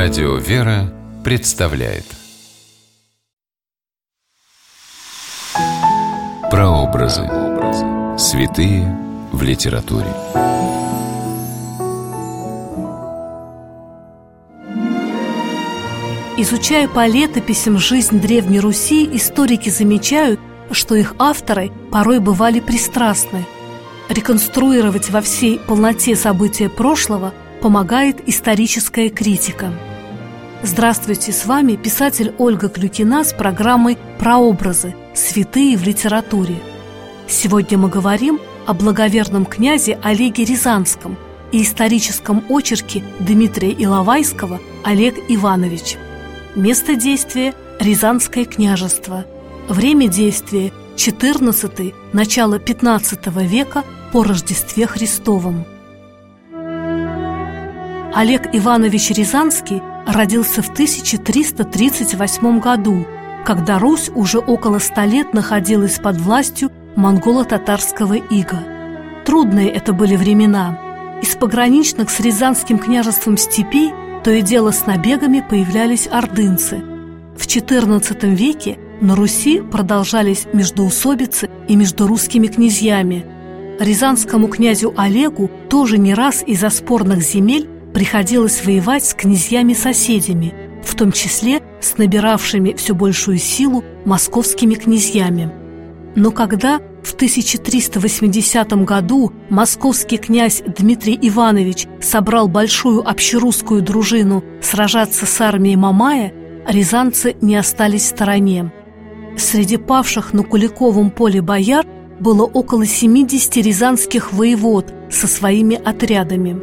Радио «Вера» представляет Прообразы. Святые в литературе. Изучая по летописям жизнь Древней Руси, историки замечают, что их авторы порой бывали пристрастны. Реконструировать во всей полноте события прошлого помогает историческая критика. Здравствуйте, с вами писатель Ольга Клюкина с программой «Прообразы. Святые в литературе». Сегодня мы говорим о благоверном князе Олеге Рязанском и историческом очерке Дмитрия Иловайского «Олег Иванович». Место действия – Рязанское княжество. Время действия – XIV – начало XV века по Рождестве Христовом. Олег Иванович Рязанский родился в 1338 году, когда Русь уже около 100 лет находилась под властью монголо-татарского ига. Трудные это были времена. Из пограничных с Рязанским княжеством степей то и дело с набегами появлялись ордынцы. В XIV веке на Руси продолжались междоусобицы и между русскими князьями. Рязанскому князю Олегу тоже не раз из-за спорных земель приходилось воевать с князьями-соседями, в том числе с набиравшими все большую силу московскими князьями. Но когда в 1380 году московский князь Дмитрий Иванович собрал большую общерусскую дружину сражаться с армией Мамая, рязанцы не остались в стороне. Среди павших на Куликовом поле бояр было около 70 рязанских воевод со своими отрядами.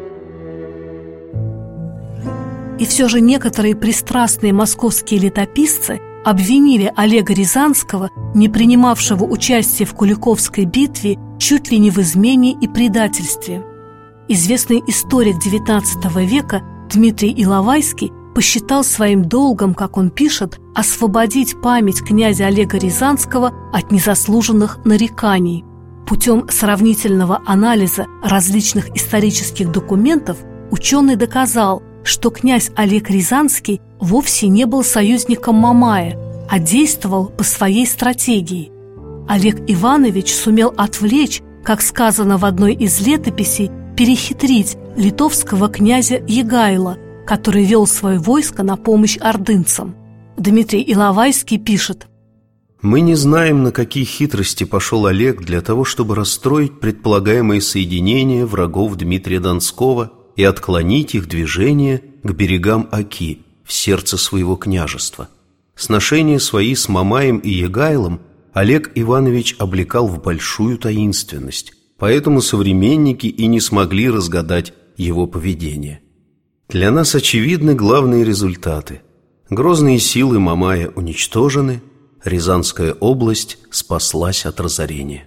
И все же некоторые пристрастные московские летописцы обвинили Олега Рязанского, не принимавшего участия в Куликовской битве, чуть ли не в измене и предательстве. Известный историк XIX века Дмитрий Иловайский посчитал своим долгом, как он пишет, освободить память князя Олега Рязанского от незаслуженных нареканий. Путем сравнительного анализа различных исторических документов ученый доказал, что князь Олег Рязанский вовсе не был союзником Мамая, а действовал по своей стратегии. Олег Иванович сумел отвлечь, как сказано в одной из летописей, перехитрить литовского князя Егайла, который вел свое войско на помощь ордынцам. Дмитрий Иловайский пишет: «Мы не знаем, на какие хитрости пошел Олег для того, чтобы расстроить предполагаемые соединения врагов Дмитрия Донского и отклонить их движение к берегам Оки, в сердце своего княжества. Сношения свои с Мамаем и Егайлом Олег Иванович облекал в большую таинственность, поэтому современники и не смогли разгадать его поведение. Для нас очевидны главные результаты. Грозные силы Мамая уничтожены, Рязанская область спаслась от разорения».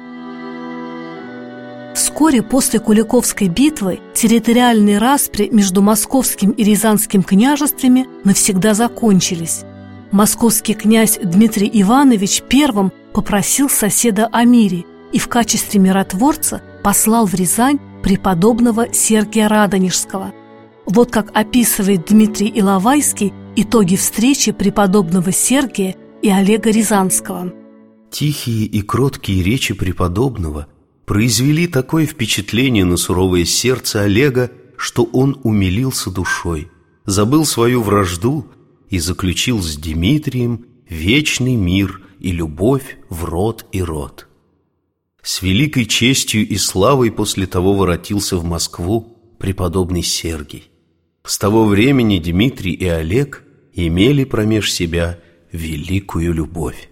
Вскоре после Куликовской битвы территориальные распри между московским и рязанским княжествами навсегда закончились. Московский князь Дмитрий Иванович первым попросил соседа о мире и в качестве миротворца послал в Рязань преподобного Сергия Радонежского. Вот как описывает Дмитрий Иловайский итоги встречи преподобного Сергия и Олега Рязанского. «Тихие и кроткие речи преподобного произвели такое впечатление на суровое сердце Олега, что он умилился душой, забыл свою вражду и заключил с Дмитрием вечный мир и любовь в род и род. С великой честью и славой после того воротился в Москву преподобный Сергий. С того времени Дмитрий и Олег имели промеж себя великую любовь».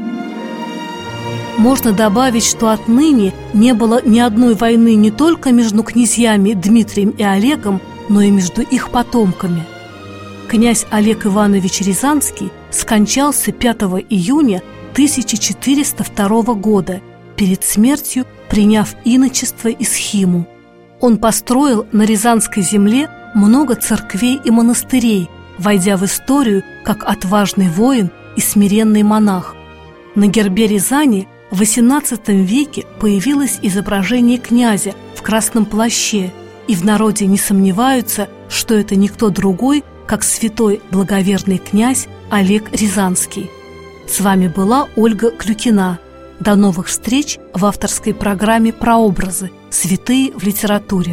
Можно добавить, что отныне не было ни одной войны не только между князьями Дмитрием и Олегом, но и между их потомками. Князь Олег Иванович Рязанский скончался 5 июня 1402 года, перед смертью приняв иночество и схиму. Он построил на Рязанской земле много церквей и монастырей, войдя в историю как отважный воин и смиренный монах. На гербе Рязани в XVIII веке появилось изображение князя в красном плаще и в народе не сомневаются, что это никто другой, как святой благоверный князь Олег Рязанский. С вами была Ольга Клюкина. До новых встреч в авторской программе «Прообразы. Святые в литературе».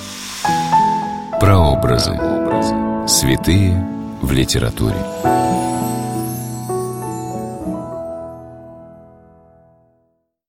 Прообразы. Святые в литературе.